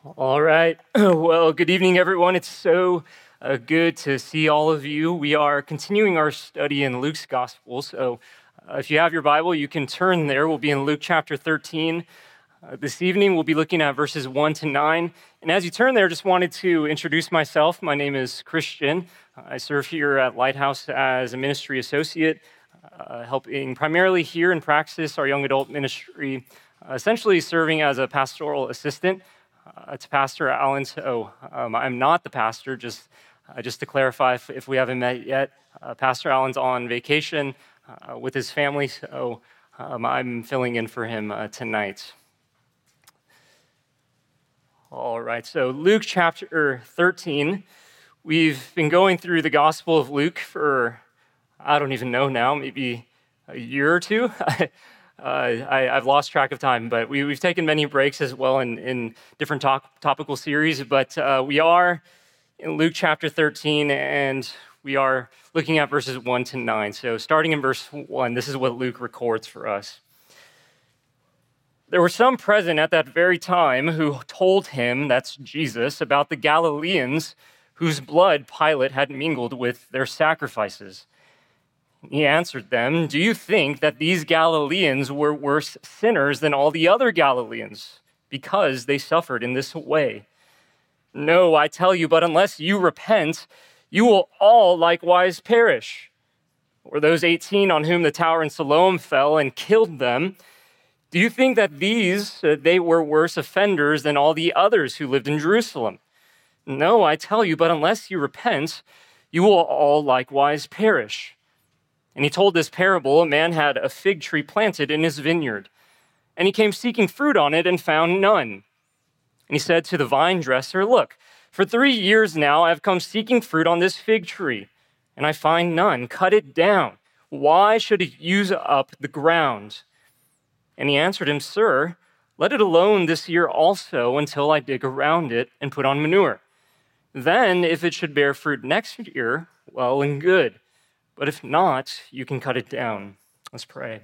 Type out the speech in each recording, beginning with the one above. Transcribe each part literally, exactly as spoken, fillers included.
All right. Well, good evening, everyone. It's so uh, good to see all of you. We are continuing our study in Luke's Gospel. So uh, if you have your Bible, you can turn there. We'll be in Luke chapter thirteen. Uh, this evening, we'll be looking at verses one to nine. And as you turn there, just wanted to introduce myself. My name is Christian. I serve here at Lighthouse as a ministry associate, uh, helping primarily here in Praxis, our young adult ministry, uh, essentially serving as a pastoral assistant. Uh, to Pastor Allen. So um, I'm not the pastor, just uh, just to clarify if, if we haven't met yet. Uh, Pastor Allen's on vacation uh, with his family, so um, I'm filling in for him uh, tonight. All right, so Luke chapter thirteen. We've been going through the Gospel of Luke for, I don't even know now, maybe a year or two. Uh, I, I've lost track of time, but we, we've taken many breaks as well in, in different top, topical series. But uh, we are in Luke chapter thirteen, and we are looking at verses one to nine. So starting in verse one, this is what Luke records for us. There were some present at that very time who told him, that's Jesus, about the Galileans whose blood Pilate had mingled with their sacrifices. He answered them, "Do you think that these Galileans were worse sinners than all the other Galileans because they suffered in this way? No, I tell you, but unless you repent, you will all likewise perish. Or those eighteen on whom the tower in Siloam fell and killed them, do you think that these, uh, they were worse offenders than all the others who lived in Jerusalem? No, I tell you, but unless you repent, you will all likewise perish." And he told this parable: a man had a fig tree planted in his vineyard, and he came seeking fruit on it and found none. And he said to the vine dresser, "Look, for three years now I have come seeking fruit on this fig tree, and I find none. Cut it down. Why should it use up the ground?" And he answered him, "Sir, let it alone this year also until I dig around it and put on manure. Then, if it should bear fruit next year, well and good. But if not, you can cut it down." Let's pray.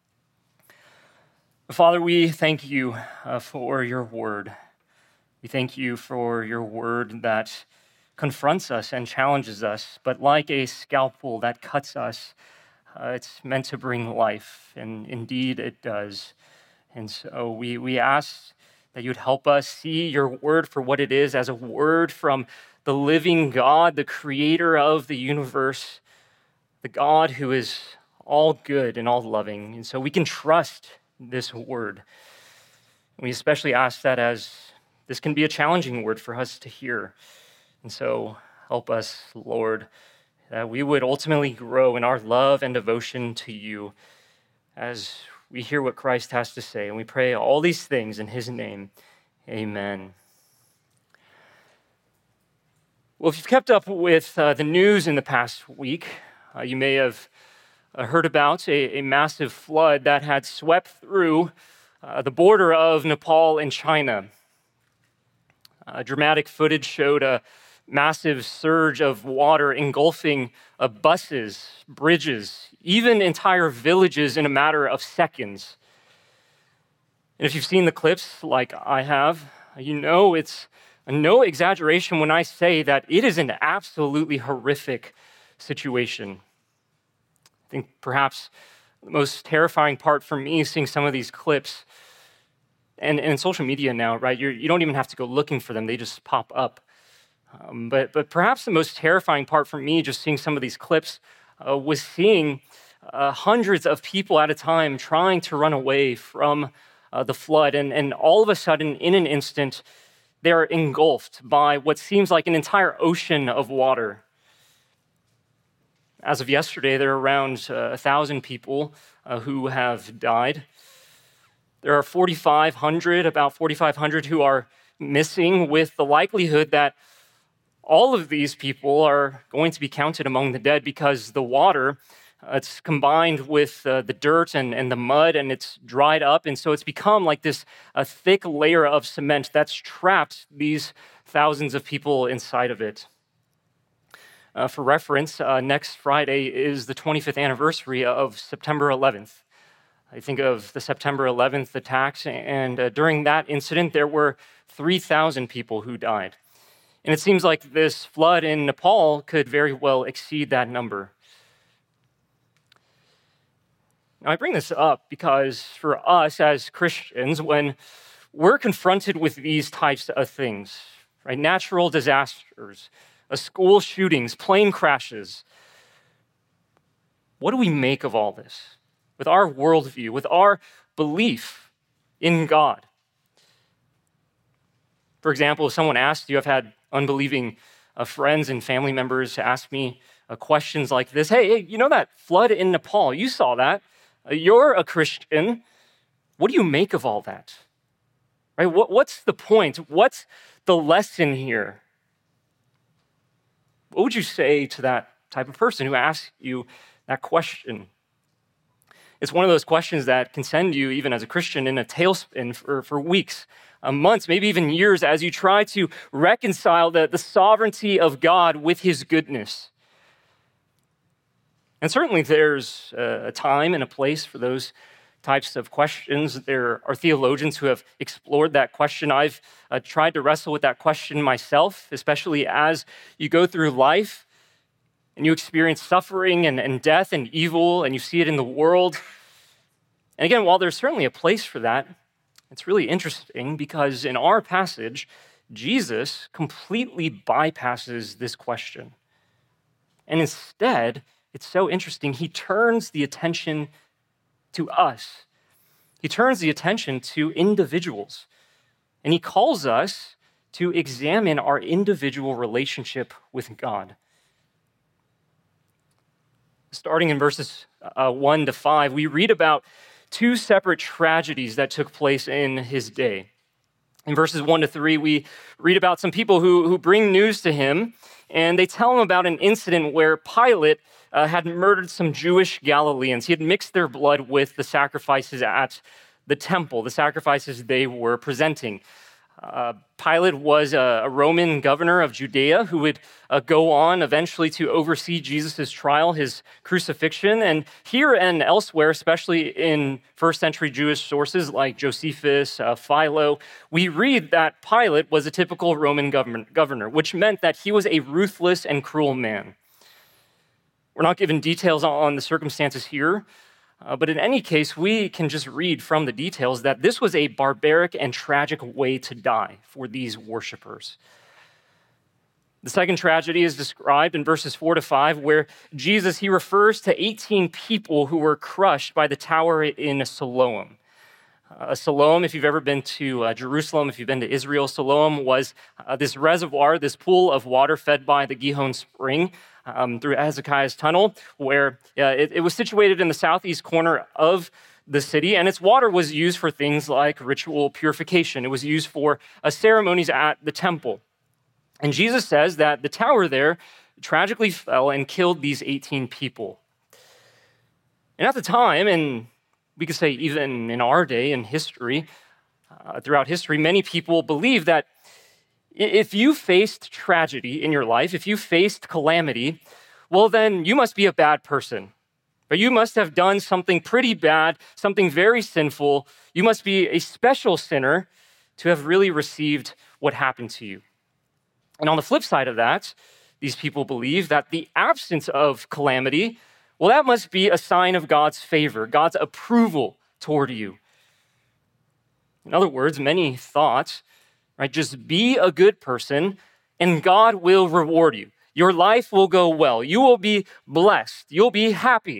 Father, we thank you uh, for your word. We thank you for your word that confronts us and challenges us, but like a scalpel that cuts us, uh, it's meant to bring life, and indeed it does. And so we, we ask that you'd help us see your word for what it is, as a word from the living God, the creator of the universe, the God who is all good and all loving. And so we can trust this word. We especially ask that, as this can be a challenging word for us to hear. And so help us, Lord, that we would ultimately grow in our love and devotion to you as we hear what Christ has to say. And we pray all these things in his name. Amen. Well, if you've kept up with uh, the news in the past week, Uh, you may have uh, heard about a, a massive flood that had swept through uh, the border of Nepal and China. Uh, dramatic footage showed a massive surge of water engulfing uh, buses, bridges, even entire villages in a matter of seconds. And if you've seen the clips like I have, you know it's no exaggeration when I say that it is an absolutely horrific situation. I think perhaps the most terrifying part for me is seeing some of these clips, and, and in social media now, right, you're, you don't even have to go looking for them, they just pop up. Um, but, but perhaps the most terrifying part for me, just seeing some of these clips, uh, was seeing uh, hundreds of people at a time trying to run away from uh, the flood, and, and all of a sudden, in an instant, they're engulfed by what seems like an entire ocean of water. As of yesterday, there are around uh, one thousand people uh, who have died. There are forty-five hundred, about forty-five hundred who are missing, with the likelihood that all of these people are going to be counted among the dead because the water, uh, it's combined with uh, the dirt and, and the mud, and it's dried up. And so it's become like this a thick layer of cement that's trapped these thousands of people inside of it. Uh, for reference, uh, next Friday is the twenty-fifth anniversary of September eleventh, I think of the September eleventh attacks, and uh, during that incident, there were three thousand people who died. And it seems like this flood in Nepal could very well exceed that number. Now, I bring this up because for us as Christians, when we're confronted with these types of things, right, natural disasters, uh, school shootings, plane crashes, what do we make of all this? With our worldview, with our belief in God. For example, if someone asked you, I've had unbelieving uh, friends and family members ask me uh, questions like this. Hey, hey, you know that flood in Nepal? You saw that. Uh, you're a Christian. What do you make of all that? Right? What, what's the point? What's the lesson here? What would you say to that type of person who asks you that question? It's one of those questions that can send you, even as a Christian, in a tailspin for, for weeks, uh, months, maybe even years, as you try to reconcile the, the sovereignty of God with his goodness. And certainly there's a time and a place for those types of questions. There are theologians who have explored that question. I've uh, tried to wrestle with that question myself, especially as you go through life and you experience suffering and, and death and evil, and you see it in the world. And again, while there's certainly a place for that, it's really interesting because in our passage, Jesus completely bypasses this question. And instead, it's so interesting, he turns the attention to us. He turns the attention to individuals, and he calls us to examine our individual relationship with God. Starting in verses uh, one to five, we read about two separate tragedies that took place in his day. In verses one to three, we read about some people who, who bring news to him, and they tell him about an incident where Pilate uh, had murdered some Jewish Galileans. He had mixed their blood with the sacrifices at the temple, the sacrifices they were presenting. Uh, Pilate was a, a Roman governor of Judea who would uh, go on eventually to oversee Jesus' trial, his crucifixion. And here and elsewhere, especially in first century Jewish sources like Josephus, uh, Philo, we read that Pilate was a typical Roman government, governor, which meant that he was a ruthless and cruel man. We're not given details on the circumstances here, Uh, but in any case, we can just read from the details that this was a barbaric and tragic way to die for these worshipers. The second tragedy is described in verses four to five, where Jesus, he refers to eighteen people who were crushed by the tower in Siloam. Uh, Siloam, if you've ever been to uh, Jerusalem, if you've been to Israel, Siloam was uh, this reservoir, this pool of water fed by the Gihon Spring, Um, through Hezekiah's tunnel, where uh, it, it was situated in the southeast corner of the city, and its water was used for things like ritual purification. It was used for uh, ceremonies at the temple. And Jesus says that the tower there tragically fell and killed these eighteen people. And at the time, and we could say even in our day in history, uh, throughout history, many people believe that if you faced tragedy in your life, if you faced calamity, well, then you must be a bad person. But you must have done something pretty bad, something very sinful. You must be a special sinner to have really received what happened to you. And on the flip side of that, these people believe that the absence of calamity, well, that must be a sign of God's favor, God's approval toward you. In other words, many thought, right? Just be a good person and God will reward you. Your life will go well. You will be blessed. You'll be happy.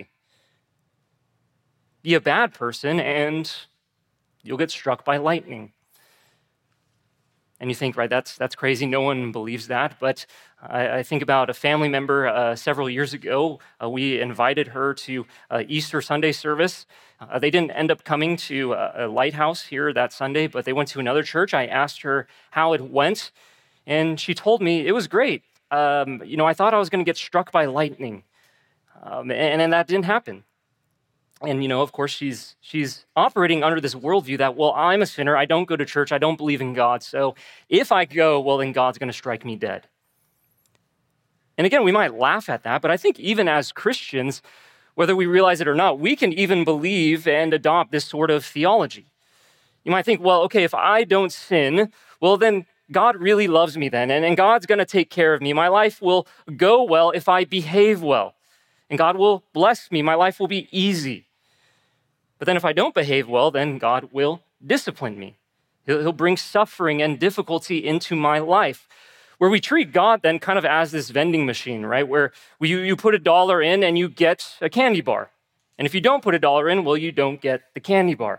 Be a bad person and you'll get struck by lightning. And you think, right, that's that's crazy. No one believes that. But I, I think about a family member uh, several years ago. Uh, we invited her to uh, Easter Sunday service. Uh, they didn't end up coming to a, a Lighthouse here that Sunday, but they went to another church. I asked her how it went, and she told me it was great. Um, you know, I thought I was going to get struck by lightning, um, and, and that didn't happen. And, you know, of course, she's she's operating under this worldview that, well, I'm a sinner. I don't go to church. I don't believe in God. So if I go, well, then God's going to strike me dead. And again, we might laugh at that, but I think even as Christians, whether we realize it or not, we can even believe and adopt this sort of theology. You might think, well, okay, if I don't sin, well, then God really loves me then, and, and God's going to take care of me. My life will go well if I behave well, and God will bless me. My life will be easy. But then if I don't behave well, then God will discipline me. He'll, he'll bring suffering and difficulty into my life, where we treat God then kind of as this vending machine, right? Where you, you put a dollar in and you get a candy bar. And if you don't put a dollar in, well, you don't get the candy bar.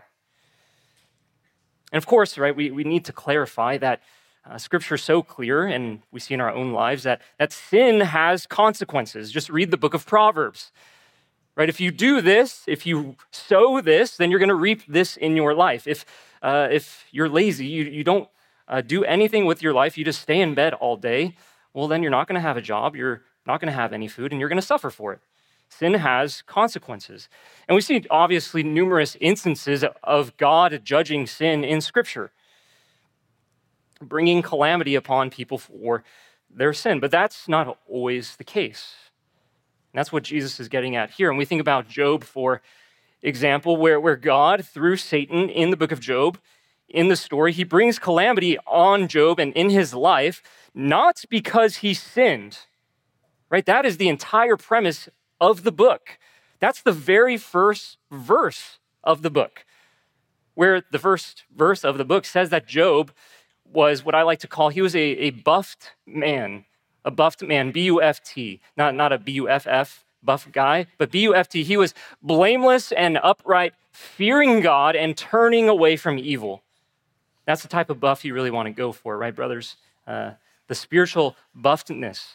And of course, right, we, we need to clarify that uh, Scripture is so clear, and we see in our own lives, that, that sin has consequences. Just read the book of Proverbs, right? If you do this, if you sow this, then you're going to reap this in your life. If, uh, if you're lazy, you, you don't uh, do anything with your life, you just stay in bed all day, well, then you're not going to have a job, you're not going to have any food, and you're going to suffer for it. Sin has consequences. And we see obviously numerous instances of God judging sin in Scripture, bringing calamity upon people for their sin. But that's not always the case. And that's what Jesus is getting at here. And we think about Job, for example, where, where God, through Satan in the book of Job, in the story, he brings calamity on Job and in his life, not because he sinned, right? That is the entire premise of the book. That's the very first verse of the book, where the first verse of the book says that Job was what I like to call, he was a, a buffed man, a buffed man, B U F T, not, not a B U F F, buff guy, but B U F T. He was blameless and upright, fearing God and turning away from evil. That's the type of buff you really want to go for, right, brothers? Uh, the spiritual buffedness.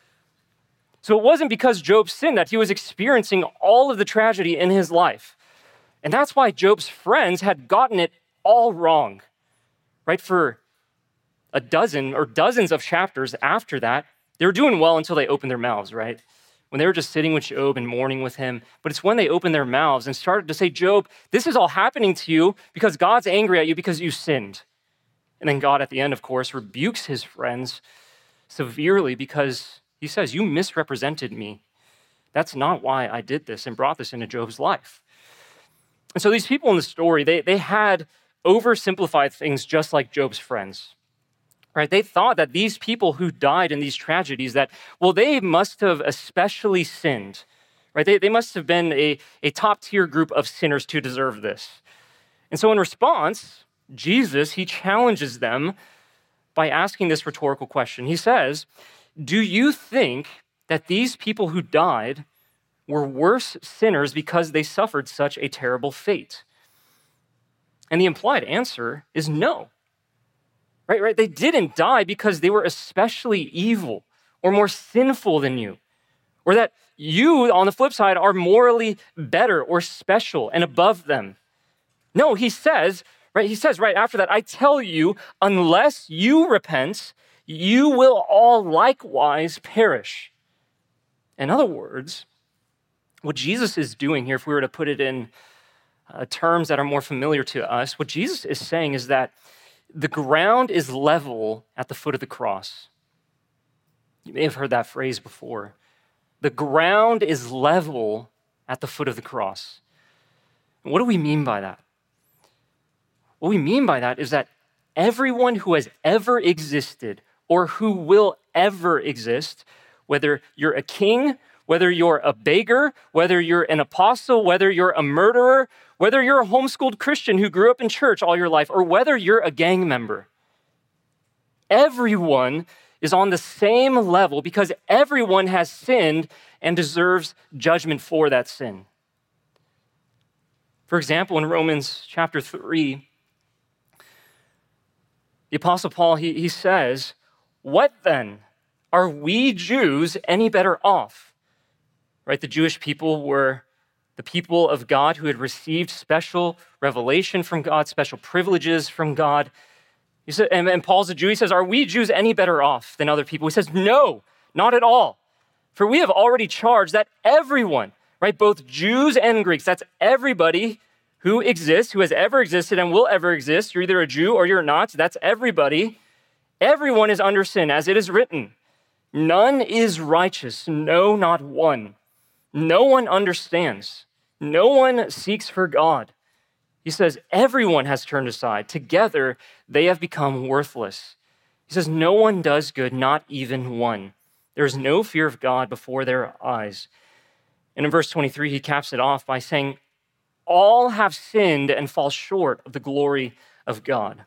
So it wasn't because Job sinned that he was experiencing all of the tragedy in his life. And that's why Job's friends had gotten it all wrong, right? For a dozen or dozens of chapters after that, they were doing well until they opened their mouths, right? When they were just sitting with Job and mourning with him. But it's when they opened their mouths and started to say, Job, this is all happening to you because God's angry at you because you sinned. And then God at the end, of course, rebukes his friends severely because he says, you misrepresented me. That's not why I did this and brought this into Job's life. And so these people in the story, they, they had oversimplified things just like Job's friends, right? They thought that these people who died in these tragedies, that, well, they must have especially sinned, right? They, they must have been a, a top-tier group of sinners to deserve this. And so in response, Jesus, he challenges them by asking this rhetorical question. He says, do you think that these people who died were worse sinners because they suffered such a terrible fate? And the implied answer is no. Right, right? They didn't die because they were especially evil or more sinful than you, or that you, on the flip side, are morally better or special and above them. No, he says, right? He says right after that, I tell you, unless you repent, you will all likewise perish. In other words, what Jesus is doing here, if we were to put it in uh, terms that are more familiar to us, what Jesus is saying is that the ground is level at the foot of the cross. You may have heard that phrase before. The ground is level at the foot of the cross. What do we mean by that? What we mean by that is that everyone who has ever existed or who will ever exist, whether you're a king, whether you're a beggar, whether you're an apostle, whether you're a murderer, whether you're a homeschooled Christian who grew up in church all your life, or whether you're a gang member, everyone is on the same level because everyone has sinned and deserves judgment for that sin. For example, in Romans chapter three, the Apostle Paul, he, he says, what then? Are we Jews any better off? Right? The Jewish people were the people of God who had received special revelation from God, special privileges from God. He said, and, and Paul's a Jew. He says, are we Jews any better off than other people? He says, no, not at all. For we have already charged that everyone, right, both Jews and Greeks, that's everybody who exists, who has ever existed and will ever exist. You're either a Jew or you're not. That's everybody. Everyone is under sin, as it is written. None is righteous, no, not one. No one understands. No one seeks for God. He says, everyone has turned aside. Together, they have become worthless. He says, no one does good, not even one. There is no fear of God before their eyes. And in verse twenty-three, he caps it off by saying, all have sinned and fall short of the glory of God.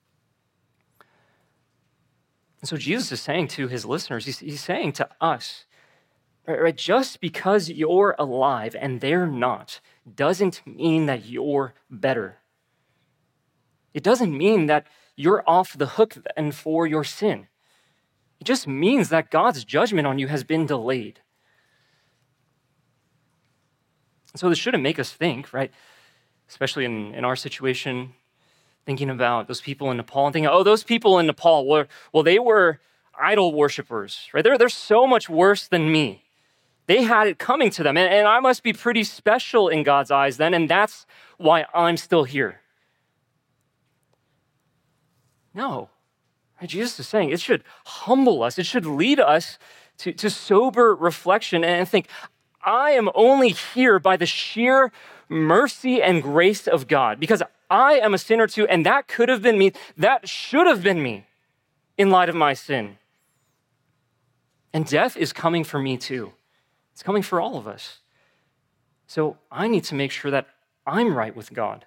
And so Jesus is saying to his listeners, he's, he's saying to us, right, right, just because you're alive and they're not, doesn't mean that you're better. It doesn't mean that you're off the hook then for your sin. It just means that God's judgment on you has been delayed. So this shouldn't make us think, right, especially in, in our situation, thinking about those people in Nepal and thinking, oh, those people in Nepal, were, well, they were idol worshipers, right? They're, they're so much worse than me. They had it coming to them, and, and I must be pretty special in God's eyes then, and that's why I'm still here. No. Jesus is saying it should humble us. It should lead us to, to sober reflection and think, I am only here by the sheer mercy and grace of God because I am a sinner too, and that could have been me. That should have been me in light of my sin. And death is coming for me too. It's coming for all of us. So I need to make sure that I'm right with God.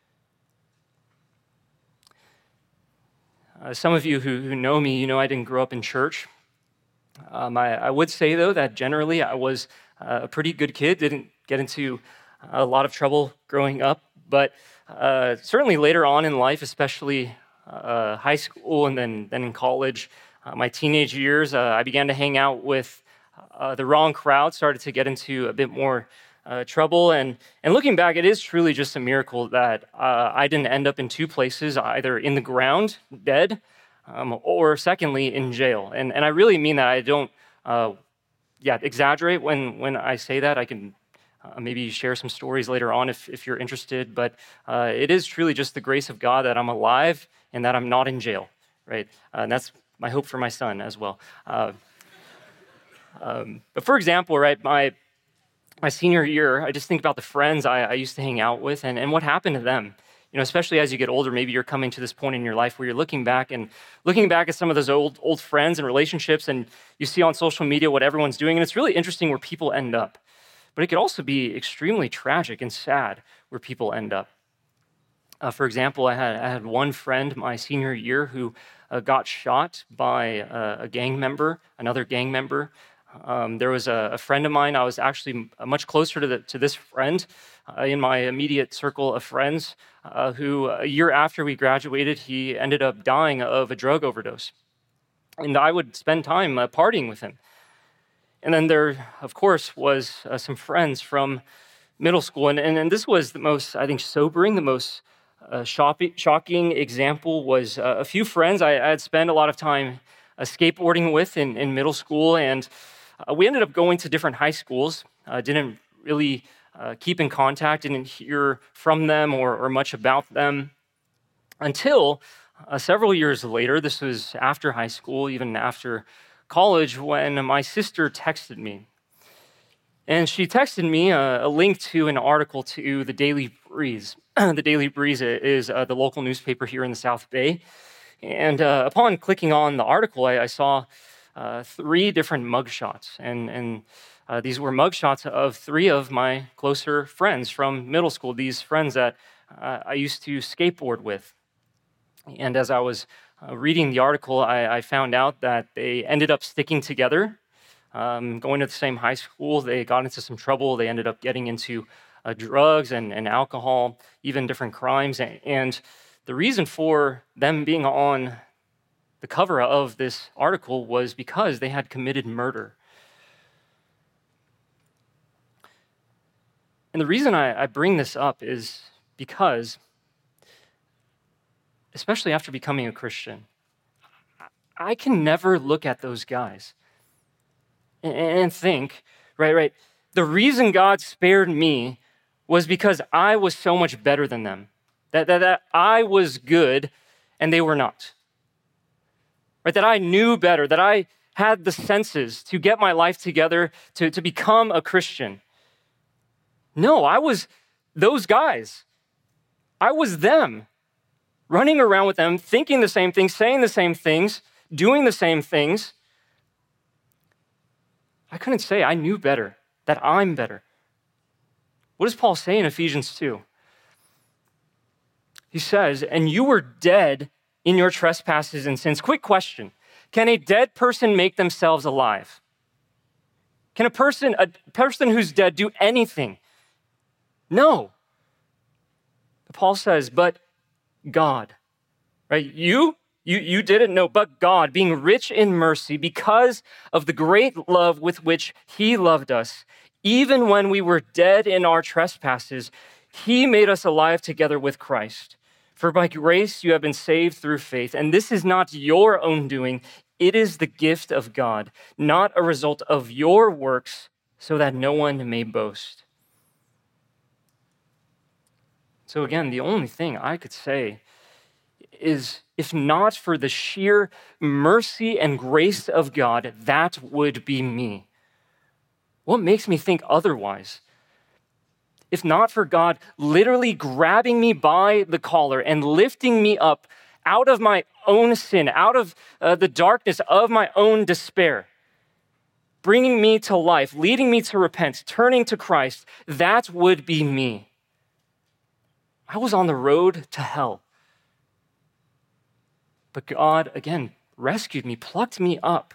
Uh, some of you who, who know me, you know I didn't grow up in church. Um, I, I would say, though, that generally I was uh, a pretty good kid, didn't get into a lot of trouble growing up, but uh, certainly later on in life, especially uh, high school and then, then in college, uh, my teenage years, uh, I began to hang out with uh, the wrong crowd, started to get into a bit more uh, trouble. And, and looking back, it is truly just a miracle that uh, I didn't end up in two places, either in the ground, dead, um, or secondly, in jail. And, and I really mean that. I don't uh, yeah, exaggerate when, when I say that. I can uh, maybe share some stories later on if, if you're interested. But uh, it is truly just the grace of God that I'm alive and that I'm not in jail, right? Uh, and that's my hope for my son as well. Uh, um, but for example, right, my my senior year, I just think about the friends I, I used to hang out with and, and what happened to them. You know, especially as you get older, maybe you're coming to this point in your life where you're looking back and looking back at some of those old old friends and relationships, and you see on social media what everyone's doing, and it's really interesting where people end up. But it could also be extremely tragic and sad where people end up. Uh, for example, I had I had one friend my senior year who uh, got shot by uh, a gang member, another gang member. Um, there was a, a friend of mine. I was actually much closer to the, to this friend uh, in my immediate circle of friends, uh, who a year after we graduated, he ended up dying of a drug overdose. And I would spend time uh, partying with him. And then there, of course, was uh, some friends from middle school. And, and, and this was the most, I think, sobering, the most uh, shocking, shocking example was uh, a few friends I, I had spent a lot of time uh, skateboarding with in, in middle school. And Uh, we ended up going to different high schools, uh, didn't really uh, keep in contact, didn't hear from them or, or much about them until uh, several years later. This was after high school, even after college, when my sister texted me. And she texted me a, a link to an article to the Daily Breeze. The Daily Breeze is uh, the local newspaper here in the South Bay. And uh, upon clicking on the article, I, I saw Uh, three different mugshots, and and uh, these were mugshots of three of my closer friends from middle school. These friends that uh, I used to skateboard with. And as I was uh, reading the article, I, I found out that they ended up sticking together, um, going to the same high school. They got into some trouble. They ended up getting into uh, drugs and, and alcohol, even different crimes. And the reason for them being on the cover of this article was because they had committed murder. And the reason I, I bring this up is because, especially after becoming a Christian, I can never look at those guys and, and think, right, right, the reason God spared me was because I was so much better than them, that, that, that I was good and they were not. Right, that I knew better, that I had the senses to get my life together to, to become a Christian. No, I was those guys. I was them, running around with them, thinking the same things, saying the same things, doing the same things. I couldn't say I knew better, that I'm better. What does Paul say in Ephesians two? He says, and you were dead in your trespasses and sins. Quick question. Can a dead person make themselves alive? Can a person, a person who's dead do anything? No. Paul says, but God, right? You, you, you didn't know, but God, being rich in mercy because of the great love with which he loved us, even when we were dead in our trespasses, he made us alive together with Christ. For by grace you have been saved through faith, and this is not your own doing. It is the gift of God, not a result of your works, so that no one may boast. So again, the only thing I could say is, if not for the sheer mercy and grace of God, that would be me. What makes me think otherwise? If not for God literally grabbing me by the collar and lifting me up out of my own sin, out of uh, the darkness of my own despair, bringing me to life, leading me to repent, turning to Christ, that would be me. I was on the road to hell. But God, again, rescued me, plucked me up.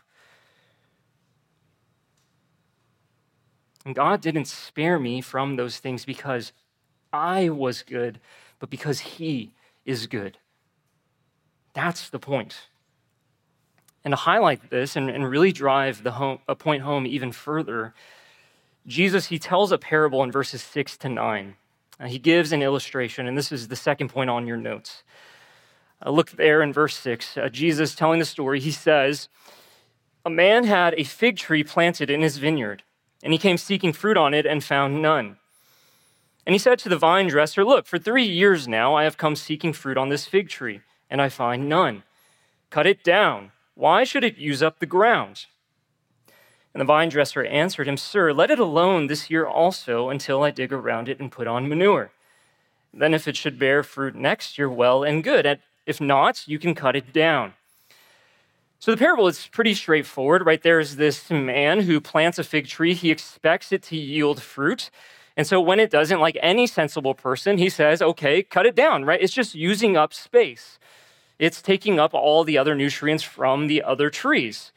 And God didn't spare me from those things because I was good, but because he is good. That's the point. And to highlight this and, and really drive the home, a point home even further, Jesus, he tells a parable in verses six to nine. Uh, he gives an illustration, and this is the second point on your notes. Uh, look there in verse six. Uh, Jesus telling the story, he says, a man had a fig tree planted in his vineyard, and he came seeking fruit on it and found none. And he said to the vine dresser, look, for three years now I have come seeking fruit on this fig tree, and I find none. Cut it down. Why should it use up the ground? And the vine dresser answered him, sir, let it alone this year also until I dig around it and put on manure. Then if it should bear fruit next year, well and good. And if not, you can cut it down. So the parable is pretty straightforward, right? There's this man who plants a fig tree. He expects it to yield fruit. And so when it doesn't, like any sensible person, he says, okay, cut it down, right? It's just using up space. It's taking up all the other nutrients from the other trees.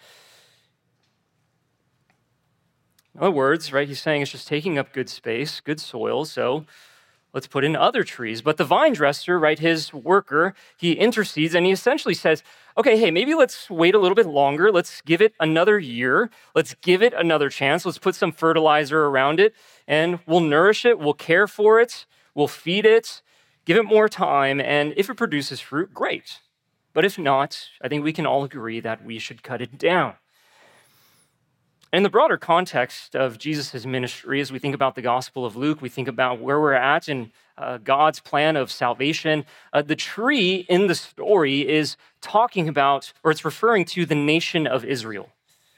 In other words, right, he's saying it's just taking up good space, good soil, so let's put in other trees. But the vine dresser, right, his worker, he intercedes and he essentially says, okay, hey, maybe let's wait a little bit longer. Let's give it another year. Let's give it another chance. Let's put some fertilizer around it and we'll nourish it. We'll care for it. We'll feed it, give it more time. And if it produces fruit, great. But if not, I think we can all agree that we should cut it down. In the broader context of Jesus' ministry, as we think about the Gospel of Luke, we think about where we're at in uh, God's plan of salvation. Uh, the tree in the story is talking about, or it's referring to the nation of Israel.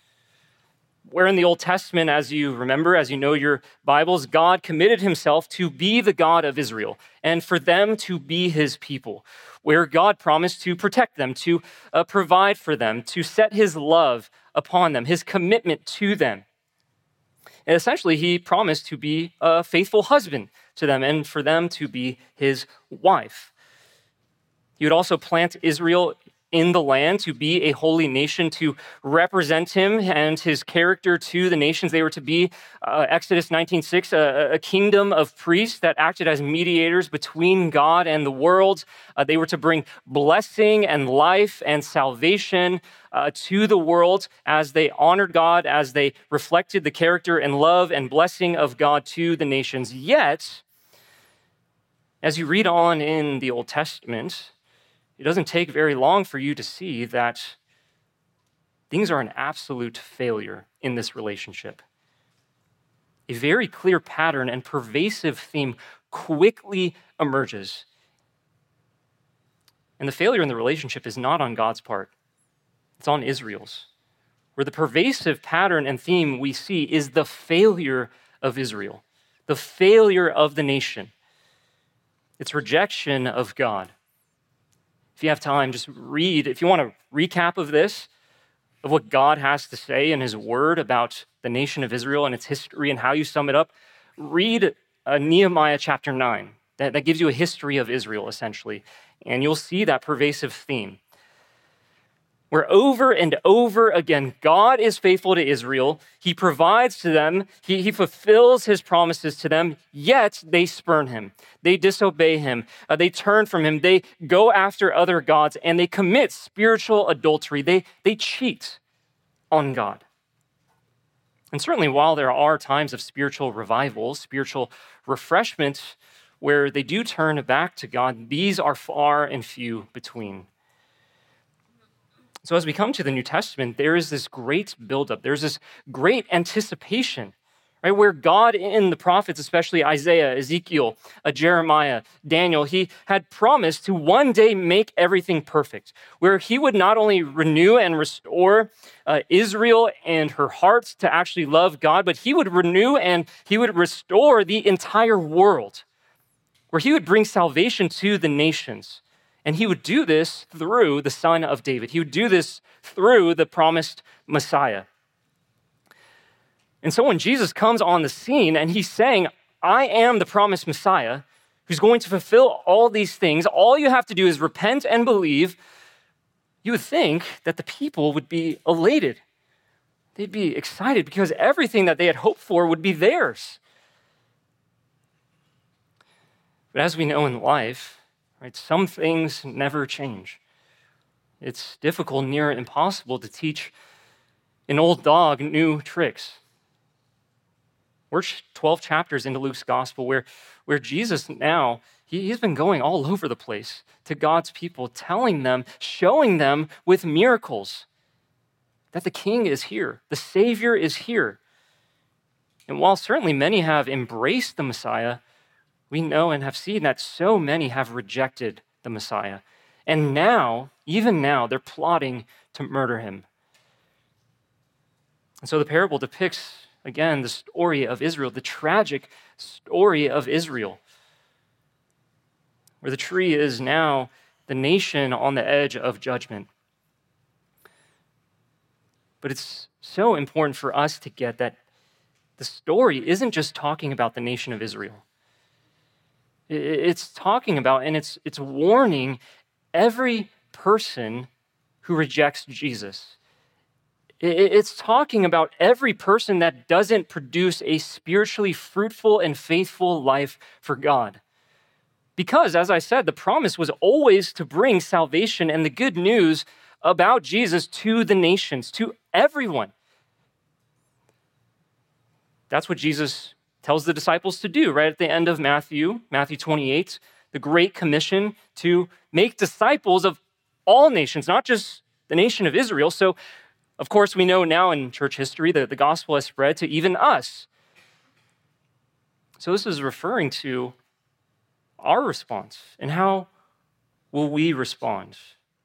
Where in the Old Testament, as you remember, as you know your Bibles, God committed himself to be the God of Israel and for them to be his people, where God promised to protect them, to uh, provide for them, to set his love upon them, his commitment to them. And essentially, he promised to be a faithful husband to them and for them to be his wife. He would also plant Israel in the land to be a holy nation, to represent him and his character to the nations. They were to be, uh, Exodus nineteen six, a, a kingdom of priests that acted as mediators between God and the world. Uh, they were to bring blessing and life and salvation uh, to the world as they honored God, as they reflected the character and love and blessing of God to the nations. Yet, as you read on in the Old Testament, it doesn't take very long for you to see that things are an absolute failure in this relationship. A very clear pattern and pervasive theme quickly emerges. And the failure in the relationship is not on God's part. It's on Israel's. where the pervasive pattern and theme we see is the failure of Israel, the failure of the nation, its rejection of God. If you have time, just read, if you want a recap of this, of what God has to say in his word about the nation of Israel and its history and how you sum it up, read uh, Nehemiah chapter nine. That, that gives you a history of Israel, essentially. And you'll see that pervasive theme, where over and over again, God is faithful to Israel. He provides to them. He, he fulfills his promises to them, yet they spurn him. They disobey him. Uh, they turn from him. They go after other gods, and they commit spiritual adultery. They, they cheat on God. And certainly while there are times of spiritual revival, spiritual refreshment, where they do turn back to God, these are far and few between. So as we come to the New Testament, there is this great buildup. There's this great anticipation, right? Where God in the prophets, especially Isaiah, Ezekiel, uh, Jeremiah, Daniel, he had promised to one day make everything perfect, where he would not only renew and restore uh, Israel and her hearts to actually love God, but he would renew and he would restore the entire world, where he would bring salvation to the nations. And he would do this through the Son of David. He would do this through the promised Messiah. And so when Jesus comes on the scene and he's saying, I am the promised Messiah who's going to fulfill all these things, all you have to do is repent and believe, you would think that the people would be elated. They'd be excited because everything that they had hoped for would be theirs. But as we know in life, right, some things never change. It's difficult, near impossible to teach an old dog new tricks. We're twelve chapters into Luke's gospel where, where Jesus now, he, he's been going all over the place to God's people, telling them, showing them with miracles that the King is here, the Savior is here. And while certainly many have embraced the Messiah, we know and have seen that so many have rejected the Messiah. And now, even now, they're plotting to murder him. And so the parable depicts, again, the story of Israel, the tragic story of Israel, where the tree is now the nation on the edge of judgment. But it's so important for us to get that the story isn't just talking about the nation of Israel. It's talking about and it's, it's warning every person who rejects Jesus. It's talking about every person that doesn't produce a spiritually fruitful and faithful life for God. Because, as I said, the promise was always to bring salvation and the good news about Jesus to the nations, to everyone. That's what Jesus tells the disciples to do right at the end of Matthew, Matthew twenty-eight, the Great Commission to make disciples of all nations, not just the nation of Israel. So, of course, we know now in church history that the gospel has spread to even us. So this is referring to our response and how will we respond?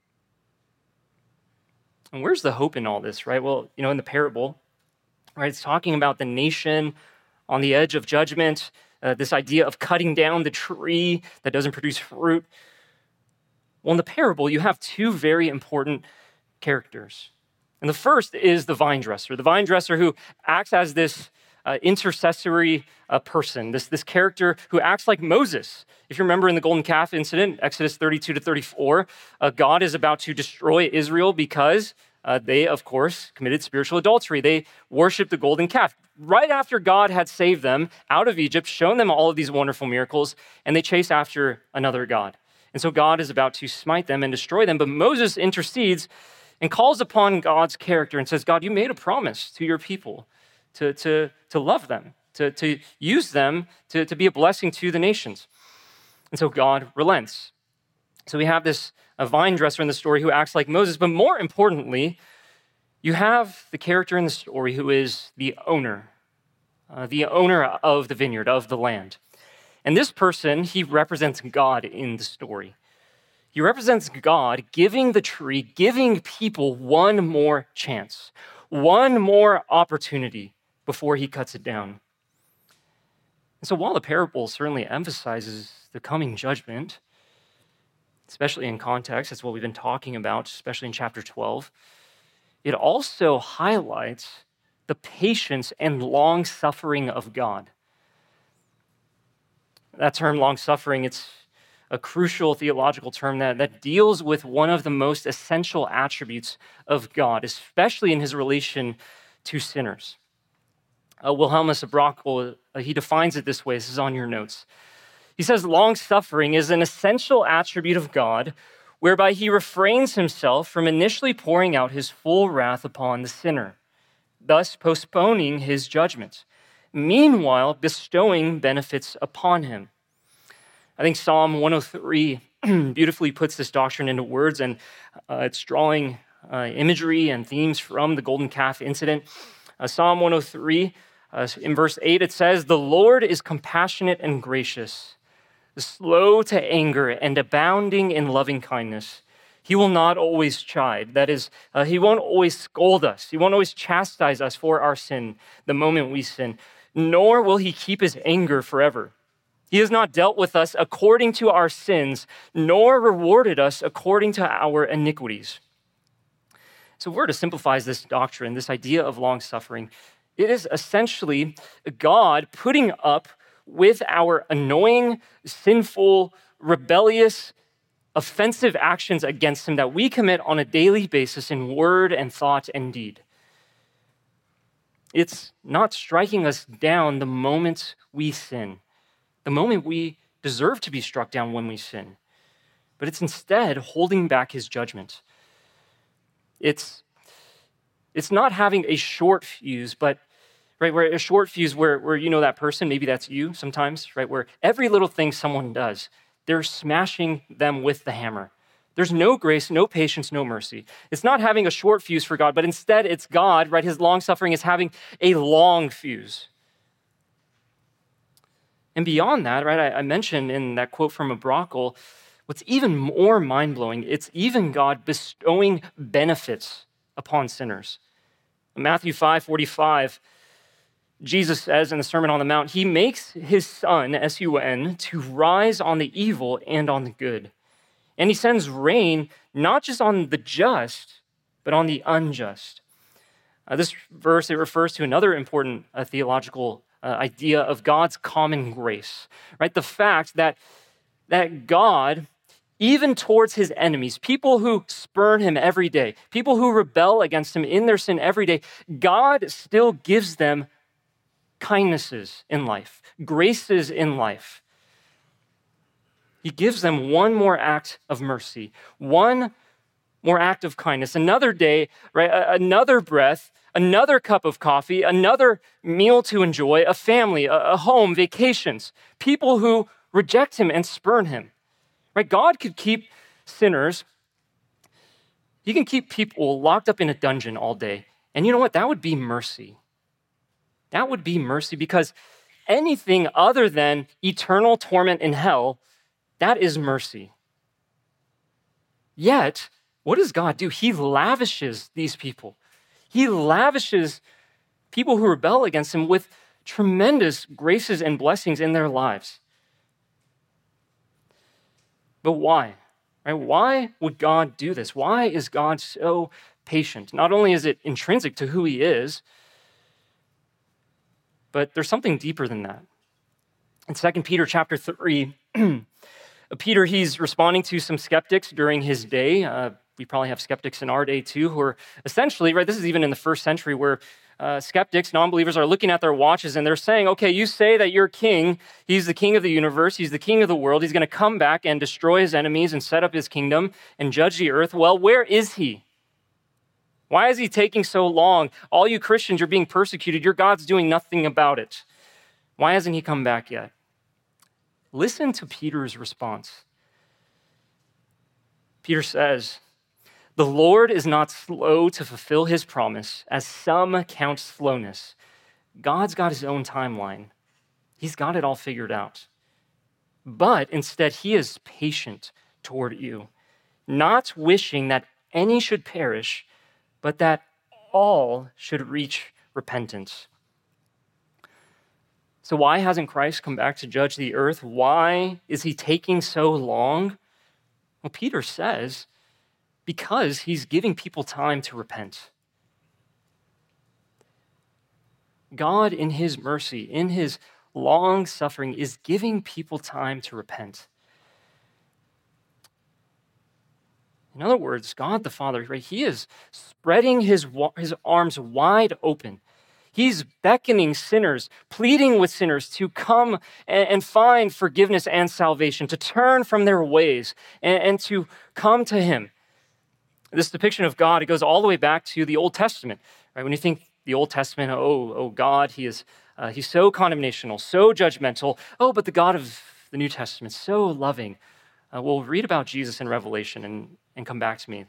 And where's the hope in all this, right? Well, you know, in the parable, right, it's talking about the nation on the edge of judgment, uh, this idea of cutting down the tree that doesn't produce fruit. Well, in the parable, you have two very important characters. And the first is the vine dresser, the vine dresser who acts as this uh, intercessory uh, person, this, this character who acts like Moses. If you remember in the golden calf incident, Exodus thirty-two to thirty-four, uh, God is about to destroy Israel because Uh, they, of course, committed spiritual adultery. They worshiped the golden calf. Right after God had saved them out of Egypt, shown them all of these wonderful miracles, and they chase after another god. And so God is about to smite them and destroy them. But Moses intercedes and calls upon God's character and says, God, you made a promise to your people to, to, to love them, to, to use them to, to be a blessing to the nations. And so God relents. So we have this a vine dresser in the story who acts like Moses, but more importantly, you have the character in the story who is the owner, uh, the owner of the vineyard, of the land. And this person, he represents God in the story. He represents God giving the tree, giving people one more chance, one more opportunity before he cuts it down. And so while the parable certainly emphasizes the coming judgment, especially in context, that's what we've been talking about, especially in chapter twelve, it also highlights the patience and long-suffering of God. That term, long-suffering, it's a crucial theological term that, that deals with one of the most essential attributes of God, especially in his relation to sinners. Uh, Wilhelmus of Brockel, uh, he defines it this way. This is on your notes. He says, long-suffering is an essential attribute of God whereby he refrains himself from initially pouring out his full wrath upon the sinner, thus postponing his judgment, meanwhile bestowing benefits upon him. I think Psalm one oh three beautifully puts this doctrine into words, and uh, it's drawing uh, imagery and themes from the golden calf incident. Uh, Psalm one oh three, uh, in verse eight, it says, "The Lord is compassionate and gracious, slow to anger and abounding in loving kindness. He will not always chide." That is, uh, he won't always scold us. He won't always chastise us for our sin the moment we sin, nor will he keep his anger forever. He has not dealt with us according to our sins, nor rewarded us according to our iniquities. So if we're to simplify this doctrine, this idea of long-suffering, it is essentially God putting up with our annoying, sinful, rebellious, offensive actions against him that we commit on a daily basis in word and thought and deed. It's not striking us down the moment we sin, the moment we deserve to be struck down when we sin, but it's instead holding back his judgment. It's, it's not having a short fuse, but right, where a short fuse where, where you know that person, maybe that's you sometimes, right, where every little thing someone does, they're smashing them with the hammer. There's no grace, no patience, no mercy. It's not having a short fuse for God, but instead it's God, right, his long-suffering is having a long fuse. And beyond that, right, I, I mentioned in that quote from Brockel, what's even more mind-blowing, it's even God bestowing benefits upon sinners. In Matthew five forty-five, Jesus says in the Sermon on the Mount, he makes his sun, S U N, to rise on the evil and on the good. And he sends rain not just on the just, but on the unjust. Uh, this verse, it refers to another important uh, theological uh, idea of God's common grace, right? The fact that, that God, even towards his enemies, people who spurn him every day, people who rebel against him in their sin every day, God still gives them kindnesses in life, graces in life. He gives them one more act of mercy, one more act of kindness, another day, right? Another breath, another cup of coffee, another meal to enjoy, a family, a home, vacations, people who reject him and spurn him, right? God could keep sinners, he can keep people locked up in a dungeon all day. And you know what? That would be mercy. That would be mercy, because anything other than eternal torment in hell, that is mercy. Yet, what does God do? He lavishes these people. He lavishes people who rebel against him with tremendous graces and blessings in their lives. But why? Right? Why would God do this? Why is God so patient? Not only is it intrinsic to who he is, but there's something deeper than that. In Second Peter chapter three, Peter, he's responding to some skeptics during his day. Uh, we probably have skeptics in our day too, who are essentially, right, this is even in the first century, where uh, skeptics, non-believers, are looking at their watches and they're saying, okay, you say that your king, he's the king of the universe, he's the king of the world, he's going to come back and destroy his enemies and set up his kingdom and judge the earth. Well, where is he? Why is he taking so long? All you Christians are being persecuted. Your God's doing nothing about it. Why hasn't he come back yet? Listen to Peter's response. Peter says, "The Lord is not slow to fulfill his promise, as some count slowness. God's got his own timeline. He's got it all figured out. But instead, he is patient toward you, not wishing that any should perish, but that all should reach repentance. So why hasn't Christ come back to judge the earth? Why is he taking so long? Well, Peter says, because he's giving people time to repent. God, in his mercy, in his long suffering, is giving people time to repent. In other words, God the Father, right, he is spreading his, his arms wide open. He's beckoning sinners, pleading with sinners to come and, and find forgiveness and salvation, to turn from their ways and, and to come to him. This depiction of God, it goes all the way back to the Old Testament. Right? When you think the Old Testament, oh, oh God, he is uh, he's so condemnational, so judgmental. Oh, but the God of the New Testament, so loving. Uh, we'll read about Jesus in Revelation and, and come back to me.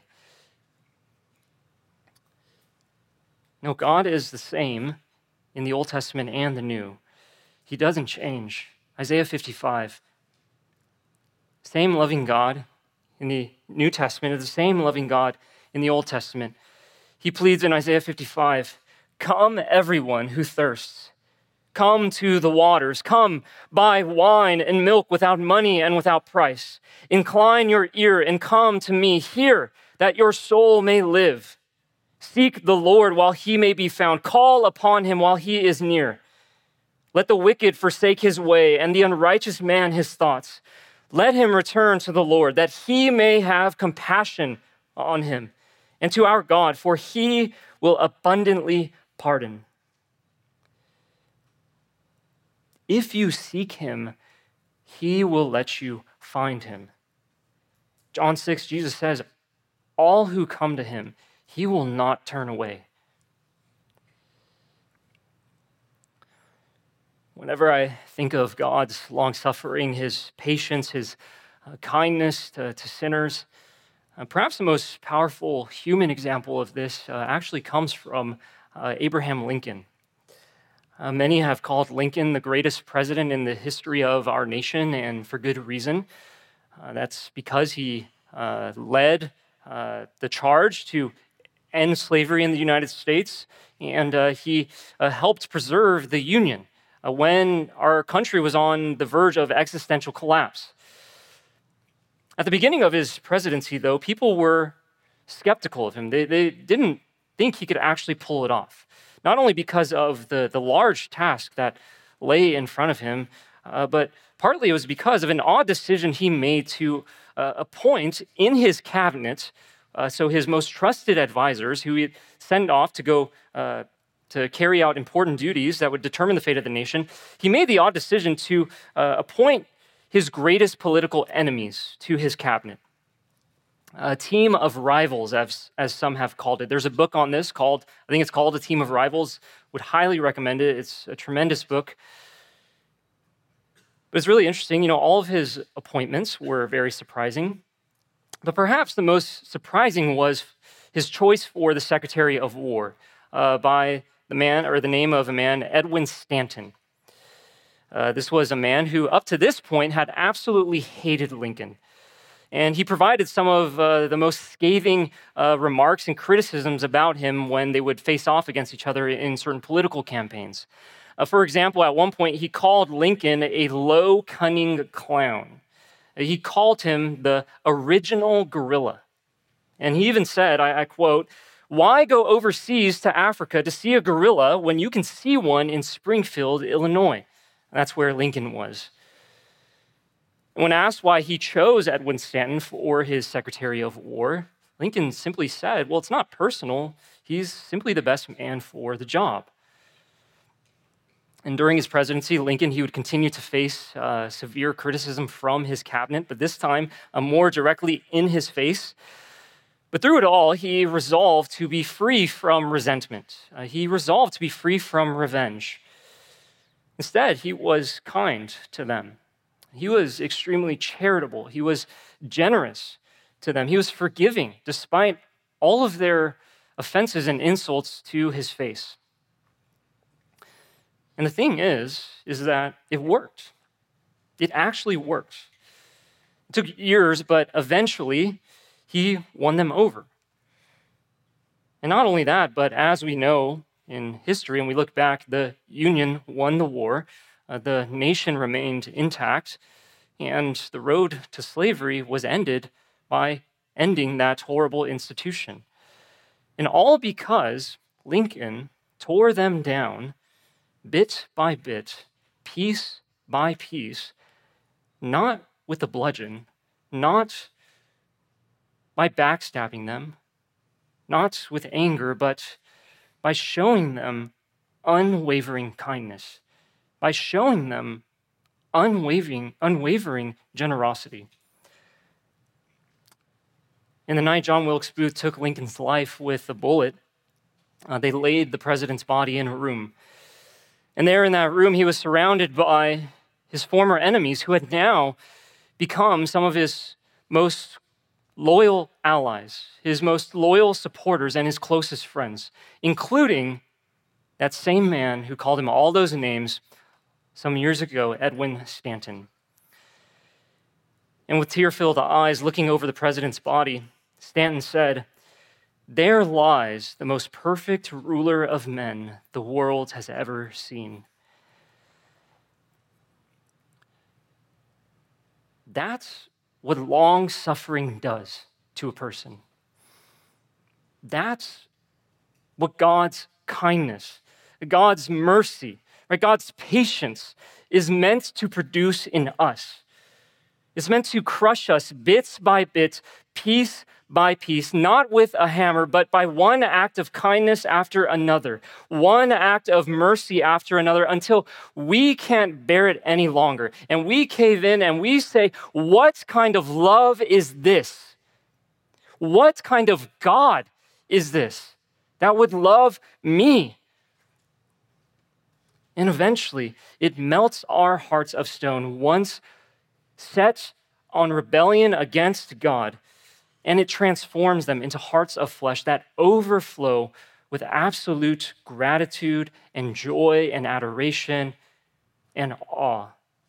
No, God is the same in the Old Testament and the New. He doesn't change. Isaiah fifty-five, same loving God in the New Testament is the same loving God in the Old Testament. He pleads in Isaiah fifty-five, "Come, everyone who thirsts. Come to the waters. Come, buy wine and milk without money and without price. Incline your ear and come to me. Hear, that your soul may live. Seek the Lord while he may be found. Call upon him while he is near. Let the wicked forsake his way and the unrighteous man his thoughts. Let him return to the Lord, that he may have compassion on him, and to our God, for he will abundantly pardon." If you seek him, he will let you find him. John six, Jesus says, all who come to him, he will not turn away. Whenever I think of God's long-suffering, his patience, his uh, kindness to, to sinners, uh, perhaps the most powerful human example of this uh, actually comes from uh, Abraham Lincoln. Uh, many have called Lincoln the greatest president in the history of our nation, and for good reason. Uh, that's because he uh, led uh, the charge to end slavery in the United States, and uh, he uh, helped preserve the Union uh, when our country was on the verge of existential collapse. At the beginning of his presidency, though, people were skeptical of him. They, they didn't think he could actually pull it off. Not only because of the, the large task that lay in front of him, uh, but partly it was because of an odd decision he made to uh, appoint in his cabinet, uh, so his most trusted advisors, who he'd send off to go uh, to carry out important duties that would determine the fate of the nation. He made the odd decision to uh, appoint his greatest political enemies to his cabinet. A team of rivals, as, as some have called it. There's a book on this called, I think it's called A Team of Rivals. Would highly recommend it. It's a tremendous book. But it's really interesting. You know, all of his appointments were very surprising. But perhaps the most surprising was his choice for the Secretary of War uh, by the man, or the name of a man, Edwin Stanton. Uh, this was a man who, up to this point, had absolutely hated Lincoln. And he provided some of uh, the most scathing uh, remarks and criticisms about him when they would face off against each other in certain political campaigns. Uh, for example, at one point, he called Lincoln a low, cunning clown. He called him the original gorilla. And he even said, I, I quote, "Why go overseas to Africa to see a gorilla when you can see one in Springfield, Illinois?" And that's where Lincoln was. When asked why he chose Edwin Stanton for his Secretary of War, Lincoln simply said, well, it's not personal. He's simply the best man for the job. And during his presidency, Lincoln, he would continue to face uh, severe criticism from his cabinet, but this time uh, more directly in his face. But through it all, he resolved to be free from resentment. Uh, he resolved to be free from revenge. Instead, he was kind to them. He was extremely charitable. He was generous to them. He was forgiving despite all of their offenses and insults to his face. And the thing is, is that it worked. It actually worked. It took years, but eventually he won them over. And not only that, but as we know in history, and we look back, the Union won the war, uh, the nation remained intact, and the road to slavery was ended by ending that horrible institution. And all because Lincoln tore them down bit by bit, piece by piece, not with a bludgeon, not by backstabbing them, not with anger, but by showing them unwavering kindness, by showing them unwavering, unwavering generosity. In the night John Wilkes Booth took Lincoln's life with a bullet, uh, they laid the president's body in a room. And there in that room, he was surrounded by his former enemies who had now become some of his most loyal allies, his most loyal supporters, and his closest friends, including that same man who called him all those names some years ago, Edwin Stanton. And with tear-filled eyes looking over the president's body, Stanton said, "There lies the most perfect ruler of men the world has ever seen." That's what long-suffering does to a person. That's what God's kindness, God's mercy, right, God's patience is meant to produce in us. It's meant to crush us bits by bit, piece by piece, not with a hammer, but by one act of kindness after another, one act of mercy after another, until we can't bear it any longer. And we cave in and we say, what kind of love is this? What kind of God is this that would love me? And eventually, it melts our hearts of stone once set on rebellion against God, and it transforms them into hearts of flesh that overflow with absolute gratitude and joy and adoration and awe.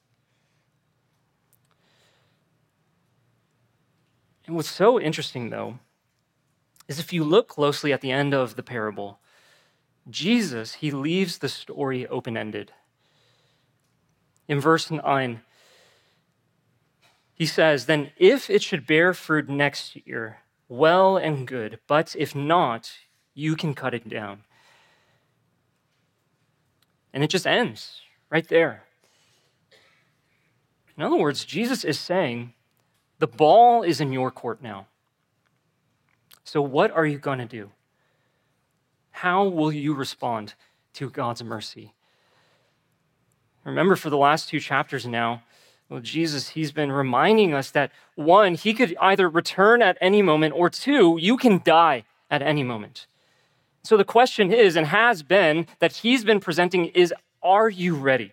And what's so interesting, though, is if you look closely at the end of the parable, Jesus, he leaves the story open-ended. In verse nine, he says, "Then if it should bear fruit next year, well and good, but if not, you can cut it down." And it just ends right there. In other words, Jesus is saying, the ball is in your court now. So what are you going to do? How will you respond to God's mercy? Remember, for the last two chapters now, well, Jesus, he's been reminding us that, one, he could either return at any moment, or two, you can die at any moment. So the question is, and has been, that he's been presenting is, are you ready?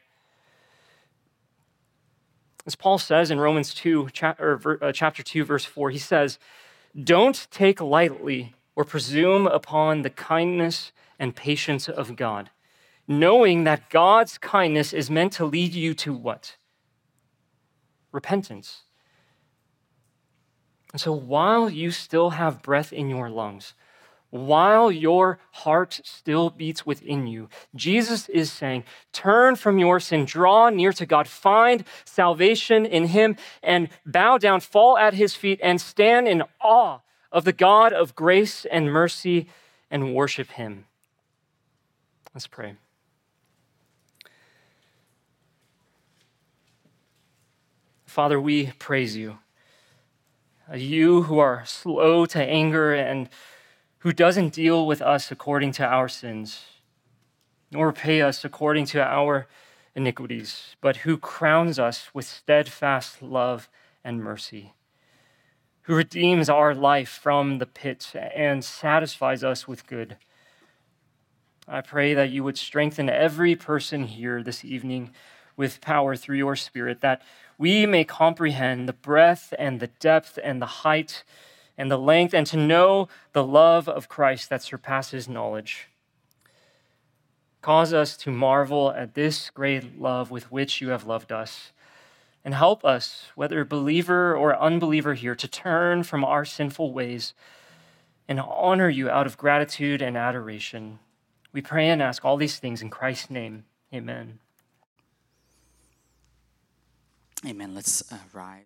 As Paul says in Romans two, chapter two, verse four, he says, "Don't take lightly or presume upon the kindness and patience of God, knowing that God's kindness is meant to lead you to what? Repentance." And so while you still have breath in your lungs, while your heart still beats within you, Jesus is saying, turn from your sin, draw near to God, find salvation in him, and bow down, fall at his feet, and stand in awe of the God of grace and mercy and worship him. Let's pray. Father, we praise you. You who are slow to anger and who doesn't deal with us according to our sins, nor repay us according to our iniquities, but who crowns us with steadfast love and mercy, who redeems our life from the pit and satisfies us with good. I pray that you would strengthen every person here this evening with power through your Spirit, that we may comprehend the breadth and the depth and the height and the length, and to know the love of Christ that surpasses knowledge. Cause us to marvel at this great love with which you have loved us, and help us, whether believer or unbeliever here, to turn from our sinful ways and honor you out of gratitude and adoration. We pray and ask all these things in Christ's name. Amen. Amen. Let's uh, rise.